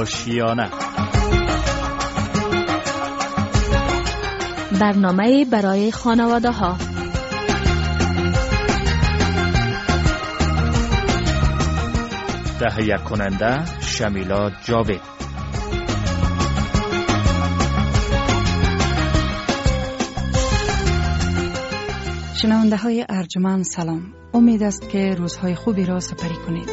آشیانه، برنامه برای خانواده ها. تهیه کننده شمیلا جاوید. شنونده های ارجمند سلام. امید است که روزهای خوبی را سپری کنید.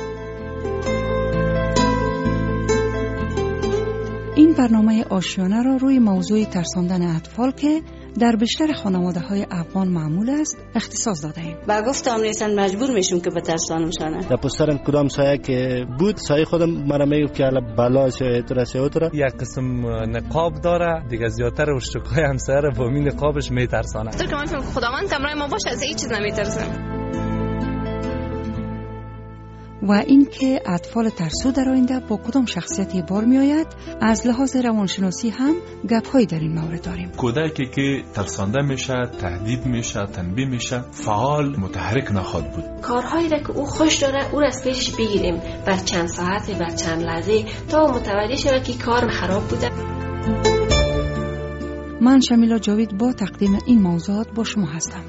این برنامه آشیانه را روی موضوع ترساندن اطفال که در بیشتر خانواده های افغان معمول است اختصاص داده ایم. با گفتم نیستن مجبور میشم که بترسانمشانه. در پسترم کدام سایه که بود سایه خودم مرا میگفت که حالا بلا شه اتره یک قسم نقاب داره دیگه، زیادتر اشتکای همسر با این نقابش میترسانه. تو که من فهم خداوند کمرای ما باشه از هیچ چیز نمیترسم. و این که اطفال ترسو در آینده با کدام شخصیتی بار می آید، از لحاظ روانشناسی هم گپ‌هایی در این مورد داریم. کودکی که ترسانده میشه، تهدید میشه، تنبیه میشه، فعال متحرک نخواهد بود. کارهایی را که او خوش داره او را از پیشش بگیریم بر چند ساعت، بر چند لحظه تا متوجه شود که کار خراب بوده. من شمیلا جاوید با تقدیم این موضوعات با شما هستم.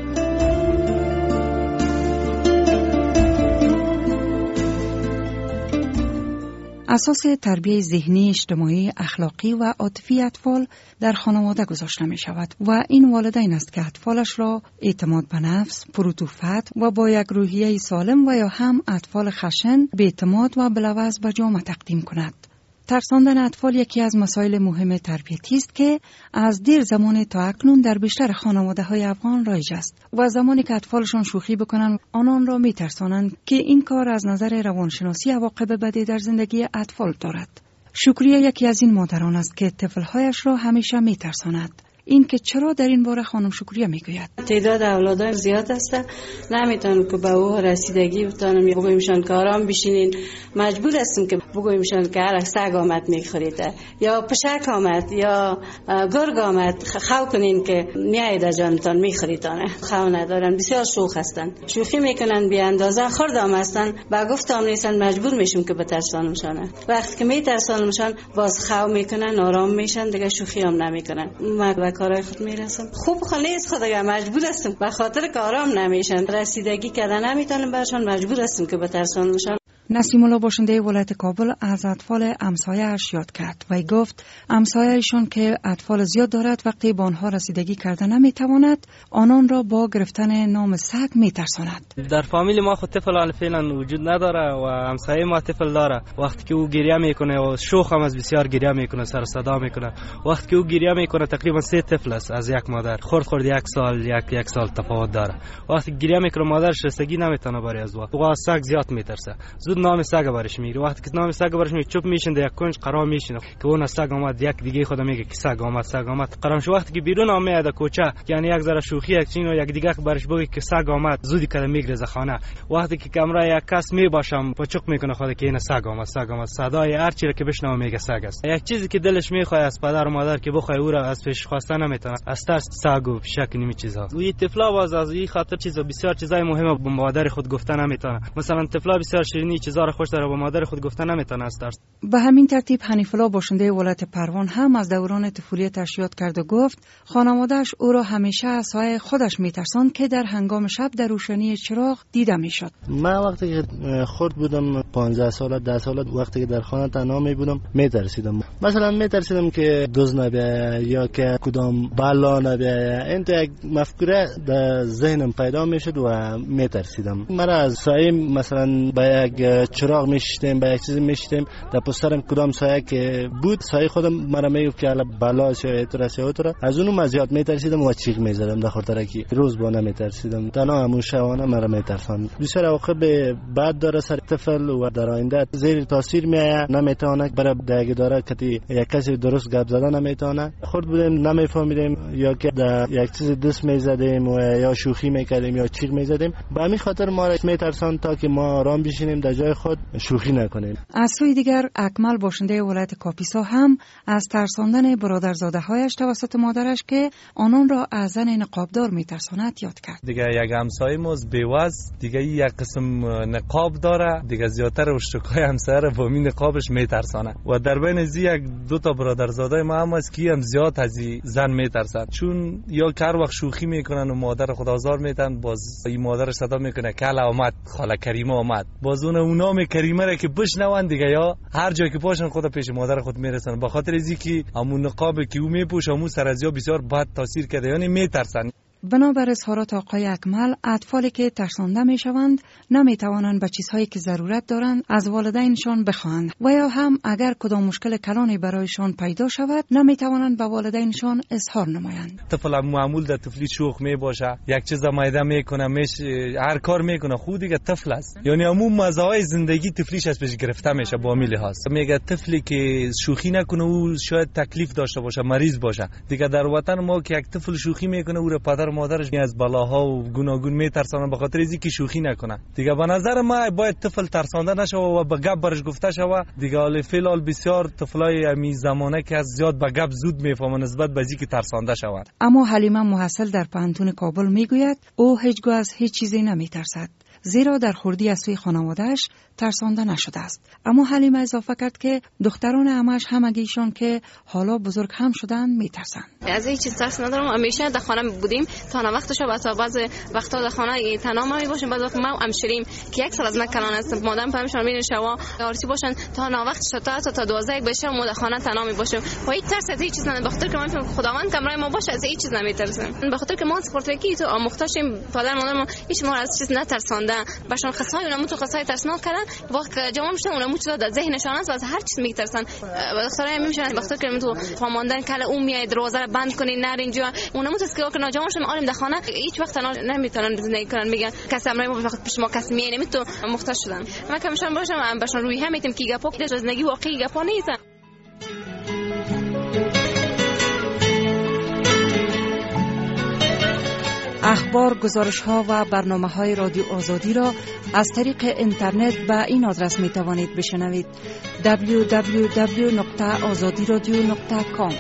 اساس تربیت ذهنی، اجتماعی، اخلاقی و عاطفی اطفال در خانواده گذاشته می شود و این والدین است که اطفالش را اعتماد به نفس، پروتوفت و با یک روحیه سالم و یا هم اطفال خشن، بی‌اعتماد و بلاوز به جامعه تقدیم کند. ترساندن اطفال یکی از مسائل مهم تربیتی است که از دیر زمان تا اکنون در بیشتر خانواده‌های افغان رایج است و زمانی که اطفالشان شوخی بکنند آنان را می‌ترسانند که این کار از نظر روانشناسی عواقب بدی در زندگی اطفال دارد. شکریه یکی از این مادران است که طفل‌هایش را همیشه می‌ترساند. این که چرا در این باره خانم شکریه میگوید تعداد اولادای زیاد است، نمیتونم که به او رسیدگی بتونم بگویمشان که آرام بشینین. مجبور هستم که بگویمشان که هر سگ آمد میخورید یا پشک آمد یا گرگ آمد، خو کنین که میاید از جانتان میخوریدانه. خو ندارن، بسیار شوخ هستن، شوخی میکنن بی اندازه، خردام هستن. با گفتم نیستن مجبور میشم که بترسانمشانه. وقتی که میترسانمشان باز خو میکنن، آرام میشن، دیگه شوخی هم نمیکنن. کارای خود میرسم. خوب نیست خدایا، مجبور هستم به خاطر که آرام نمیشن، رسیدگی کردن نمیتونم برشان، مجبور هستم که بترسانمشان. نسیم الله باشنده ولایت کابل از اطفال همسایه‌اش یاد کرد و گفت همسایه‌شان که اطفال زیاد دارد وقتی به آنها رسیدگی کردن نمیتواند آنان را با گرفتن نام سگ میترساند. در فامیل ما خود طفل فعلا وجود نداره و همسایه ما طفل داره. وقتی که او گریه میکنه و شوخ هم از بسیار گریه میکنه، سر صدا میکنه. وقتی که او گریه میکنه تقریبا 3 طفل است از یک مادر، خرد 1 سال یک سال تفاوت داره. وقتی گریه میکنه مادرش رسیدگی نمیتونه بری از و سگ زیاد میترسه. زود نام سگ برش میگیره. وقتی که نام سگ برش میگیره چوب میشینه، یک کنج قرار میشینه که اون سگ اومد، یک دیگه خود میگه که سگ اومد قرار شو. وقتی که بیرون اومد کوچه، یعنی یک ذره شوخی یک چین و یک دیگه برش بگه که سگ اومد، زودی کده میگرزه خانه. وقتی که کمره یک کس میباشم پچق میکنه خود که این سگ اومد، صدای هر چیزی که بشنوه میگه سگ است. یک چیزی که دلش میخواد از پدر و مادر که بخواد او را از پیش خواسته نمیتونه، از ترس سگ و پشک نمی چیزا. و این طفلا باز از این خاطر بسیار چیزای مهمه به مادر خود گفتن نمیتونه. مثلا طفلا بسیار شیرینی چیزا را خوش داره به مادر خود گفتن نمیتونه از ترس. به همین ترتیب حنیف الله باشنده ولایت پروان هم از دوران طفولیتش یاد کرد و گفت خانواده‌اش او را همیشه از سایه خودش میترساند که در هنگام شب در روشنی چراغ دیده میشد. من وقتی که خرد بودم 15 سال 10 سال، وقتی که در خانه تنها می بودم میترسیدم. مثلا میترسیدم که دزد نبیاید یا که کدام بلا نبیاید. این تو یک مفکوره در ذهنم پیدا میشد و میترسیدم. مرا از سایه مثلا به یک چراغ میشتیم، به یک چیزی میشتیم، در پسترم کدام سایه که بود سایه خودم مرا میگفت که حالا بلا شه اتره از اونم از زیاد میترسیدم و چیخ میزدم. در خاطر که روز با نمیترسیدم، تنها همون شبانه مرا میترساند. بسیار عواقب بد داره سر طفل و در آینده زیر تاثیر میآید. نمیتونه برای دیگه داره که یک کسی درست گپ زدن نمیتونه. خود بودیم نمیفهمیدیم یا که در یک چیز دست میزدیم و یا شوخی میکردیم یا چیخ میزدیم. به همین خاطر ما را میترساند تا که ما آرام بشینیم، در جای خود شوخی نکنیم. از سوی دیگر اکمل باشنده ولایت کاپیسا هم از ترساندن برادرزاده‌هایش توسط مادرش که آنان را از زن نقابدار میترساند یاد کرد. دیگه یک همسایه موز بیواز دیگه یک قسم نقاب داره، دیگه زیاد خاطر اشتکای همسر با می نقابش میترسانه و در بین از یک دو تا برادرزاده ما هم است که هم زیاد از زن میترسن، چون یا هر وقت شوخی میکنن و مادر خود آزار میدن، باز این مادر صدا میکنه کلا اومد، خاله کریمه اومد، باز اون نام کریمه را که بشنون دیگه یا هر جای که پاشن خود پیش مادر خود میرسن، به خاطر از اینکه همون نقاب که او میپوشه همون سر از بسیار بد تاثیر کرده، یعنی میترسن. بنابر اظهارات آقای اکمل، اطفالی که ترسانده میشوند نمیتوانند به چیزهایی که ضرورت دارند از والدینشان بخواهند و یا هم اگر کدام مشکل کلانی برایشان پیدا شود نمیتوانند به والدینشان اظهار نمایند. طفل معمول در طفلی شوخ می باشه، یک چیز مایده میکنه، هر کار میکنه، خود دیگه طفل است، یعنی عموم مزه های زندگی طفلیش از پیش گرفته میشه با میل هاست. میگه طفلی که شوخی نکنه او شاید تکلیف داشته باشه، مریض باشه. دیگه در وطن ما که یک طفل شوخی میکنه او را پدر مادرش از بلاها و گوناگون میترسانن به خاطر اینکه شوخی نکنه. دیگه به نظر ما باید طفل ترسانده نشه و به گپ برش گفته شوه. دیگه حال فعلا بسیار طفلای امی زمانه که از زیاد به گپ زود میفهمن نسبت به اینکه ترسانده شوند. اما حلیمه محصل در پانتون کابل میگوید او هیچگاه از هیچ چیزی نمیترسد، زیرا در خردی از سوی خانواده‌اش ترسانده نشده است. اما حلیمه اضافه کرد که دختران عمه‌اش همگیشان که حالا بزرگ هم شدن میترسند. از هیچ چیز ترس ندارم. همیشه در خانه بودیم تا وقتش و بعض وقتا در خانه تنها می باشیم، بعض وقت ما هم شیریم که یک سال از مکلان است مادام پامشون میره شوا آرسی باشن تا وقتش تا 12 بشه ما در خانه تنها می باشیم و هیچ ترس از هیچ چیز ندارم. بخاطر که من خداوند کمرای ما باشه از هیچ چیز نمیترسم. بخاطر که ما سپورتکی تو آموختاشیم، پدر مادرم هیچ ما از چیز نترسانده، باشون خصای اونم تو خصای ترسناک کردن وقت جوان میشن اونم چیزا در ذهنشان است و از هر چیز میترسن. دخترای میشن بخاطر که تو فهماندن کله اون میاد دروازه رو بند کنین نر اینجا اونم تو که ناجوان شدن آرام در خانه هیچ وقت نمیتونن زندگی کنن. میگن کسی امرای ما وقت پیش ما کسی میاد نمی تو مختص شدن. من که میشم باشم باشون روی هم میتم کی گپا که زندگی واقعی گپا نیست. اخبار، گزارش‌ها و برنامه‌های رادیو آزادی را از طریق اینترنت به این آدرس می‌توانید بشنوید: www.azadiradio.com.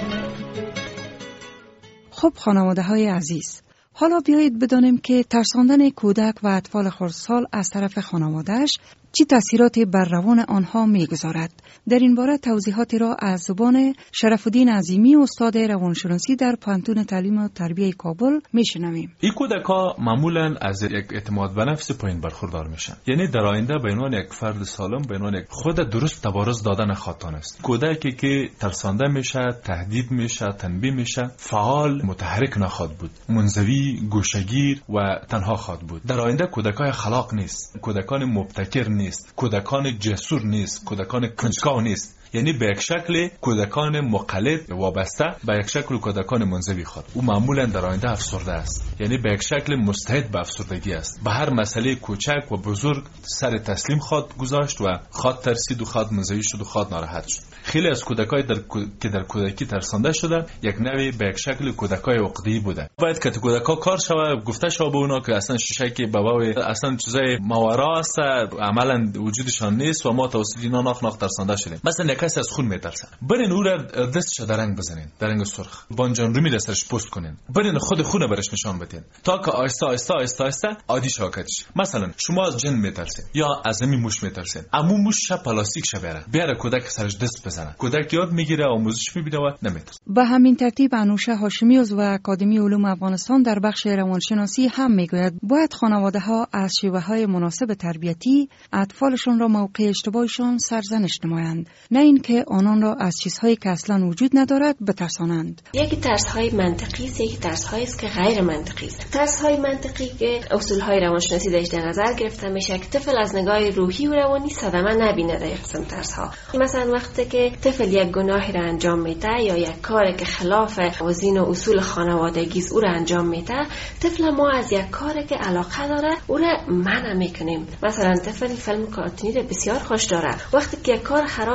خب خانواده‌های عزیز، حالا بیایید بدانیم که ترساندن کودک و اطفال خردسال از طرف خانواده‌اش چه تأثیراتی بر روان آنها می‌گذارد. در این باره توضیحاتی را از زبان شرف‌الدین عظیمی، استاد روانشناسی در پانتون تعلیم و تربیت کابل میشنویم. این کودک‌ها معمولاً از یک اعتماد به نفس پایین برخوردار میشن، یعنی در آینده به عنوان یک فرد سالم به عنوان یک خود درست تبارز دادن خاطان است. کودکی که ترسانده میشه، تهدید میشه، تنبیه میشه، فعال متحرک نخواهد بود، منزوی، گوشه‌گیر و تنها خواهد بود. در آینده کودکای خلاق نیست، کودکان مبتکر نیست، کودکان جسور نیست، کودکان کنجکاو نیست. یعنی به یک شکل کودکان مقلد وابسته به یک شکل کودکان منزوی خود. او معمولا در آینده افسرده است، یعنی به یک شکل مستعد به افسردگی است. به هر مسئله کوچک و بزرگ سر تسلیم خود گذاشت و خود ترسید و خود منزوی شد و خود ناراحت شد. خیلی از کودکای که در کودکی ترسانده شده یک نوعی به یک شکل کودکای عقده‌ای بوده. باید که کودکا کار شود، گفته شود به اونا که اصلا شیشه که بابای اصلا چیزای ماورا است، عملا وجودشان نیست و ما توسط اینا ناخ ترسانده شدیم. مثلا کسی از خون میترسه، برین او را دستش در رنگ بزنین، در رنگ سرخ، بانجان رومی دستش پست کنین، برین خود خونه برش نشان بدین تا که آیسته آیسته آیسته آیسته عادی شاکتش. مثلا شما از جن میترسین یا از همین موش میترسین، اما موش شب پلاستیک شبره بیاره کودک سرش دست بزنه، کودک یاد میگیره، آموزش میبینه و نمیترسه. به همین ترتیب انوشه هاشمی عضو اکادمی علوم افغانستان در بخش روانشناسی هم میگوید باید خانواده‌ها از شیوه‌های مناسب تربیتی اطفالشون را موقع اشتباهشون سرزنش نمایند، نه اینکه آنان را از چیزهایی که اصلا وجود ندارد بترسانند. یکی ترس‌های منطقی است، یکی ترس‌هایی است که غیر منطقی است. ترس‌های منطقی که اصول‌های روانشناسی در نظر گرفته میشه که طفل از نگاه روحی و روانی صدمه نبینه. در قسم ترس‌ها مثلا وقتی که طفل یک گناهی را انجام میده یا یک کاری که خلاف موازین و اصول خانوادگی او را انجام میده، طفل ما از یک کاری که علاقه داره او را منع میکنیم. مثلا طفل فیلم کارتونی را بسیار خوش داره، وقتی که یک کار خراب انجام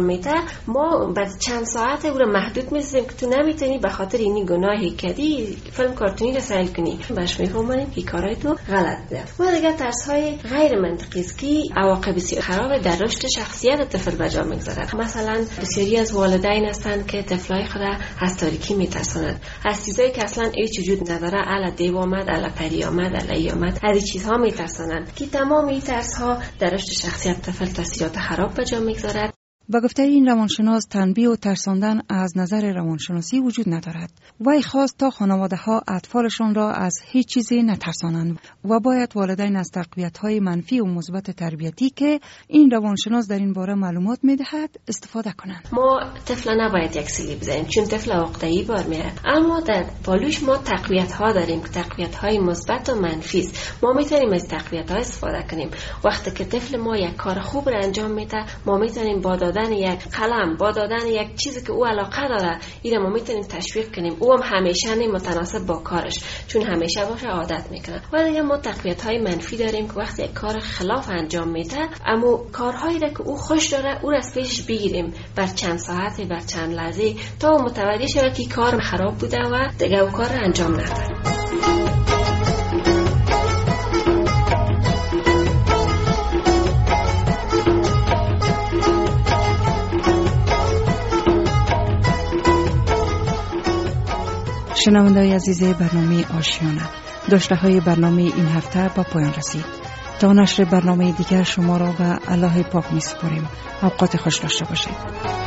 میده ما بعد چند ساعت او رو محدود می‌سازیم که تو نمیتونی به خاطر اینی گناهی کردی فیلم کارتونی رو سیل کنی. باش میفهمونیم که کارهای تو غلط بوده. و دیگه ترس‌های غیر منطقی است که عواقب بسیار خراب در رشد شخصیت طفل به جا میگذارد. مثلا بسیاری از والدین هستند که طفلای خود از تاریکی میترسانند، از چیزایی که اصلا هیچ وجود نداره، الا دیو آمد، الا پری آمد، الا ای آمد، از این چیزها میترسانند که تمام این ترس‌ها در رشد شخصیت طفل تاثیرات خراب به جا میگذارد. با گفته این روانشناس تنبیه و ترساندن از نظر روانشناسی وجود ندارد. وی خواست تا خانواده ها اطفالشان را از هیچ چیزی نترسانند و باید والدین از تقویت های منفی و مثبت تربیتی که این روانشناس در این باره معلومات میدهد استفاده کنند. ما طفل نباید یک سیلی بزنیم چون طفل عقده‌ای بار میره، اما در بالوش ما تقویت ها داریم که تقویت های مثبت و منفی است. ما میتونیم از تقویت ها استفاده کنیم. وقتی که طفل ما یک کار خوب را انجام میده، ما میتونیم با دادن یک قلم، با دادن یک چیزی که او علاقه داره، این ما میتونیم تشویق کنیم. او هم همیشه متناسب با کارش، چون همیشه باشه عادت میکنه. و دیگه ما تقویت های منفی داریم که وقتی یک کار خلاف انجام میده، اما کارهایی را که او خوش داره او را از پیشش بگیریم بر چند ساعتی، بر چند لحظه، تا متوجه شود که کار خراب بوده و دیگه او کار را انجام نده. شنونده‌های عزیز برنامه آشیانه، داشته‌های برنامه این هفته با پایان رسید. تا نشر برنامه دیگر شما را به الله پاک می‌سپاریم. اوقات خوش داشته باشید.